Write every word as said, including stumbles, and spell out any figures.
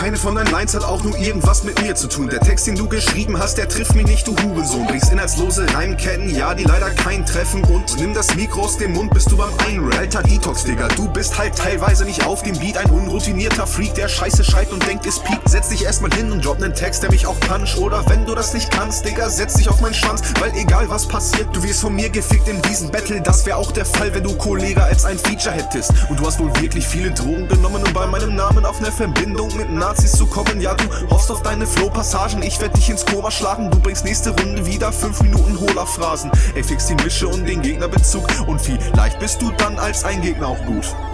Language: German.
keine von deinen Lines hat auch nur irgendwas mit mir zu tun. Der Text, den du geschrieben hast, der trifft mich nicht, du Hurensohn. Bringst inhaltslose Reimketten, ja, die leider keinen treffen. Und nimm das Mikro aus dem Mund, bist du beim Einrap. Alter Detox, Digga, du bist halt teilweise nicht auf dem Beat. Ein unroutinierter Freak, der Scheiße schreit und denkt, es piekt. Setz dich erstmal hin und drop nen Text, der mich auch punch. Oder wenn du das nicht kannst, Digga, setz dich auf meinen Schwanz. Weil egal was passiert, du wirst von mir gefickt in diesem Battle. Das wär auch der Fall, wenn du Kollege als ein Feature hättest. Und du hast wohl wirklich viele Drogen genommen, um bei meinem Namen auf eine Verbindung mit Nazis zu kommen. Ja, du hoffst auf deine Flow-Passagen, ich werd dich ins Koma schlagen. Du bringst nächste Runde wieder fünf Minuten Hola-Phrasen. Ey, fix die Mische und den Gegnerbezug und vielleicht bist du dann als ein Gegner auch gut.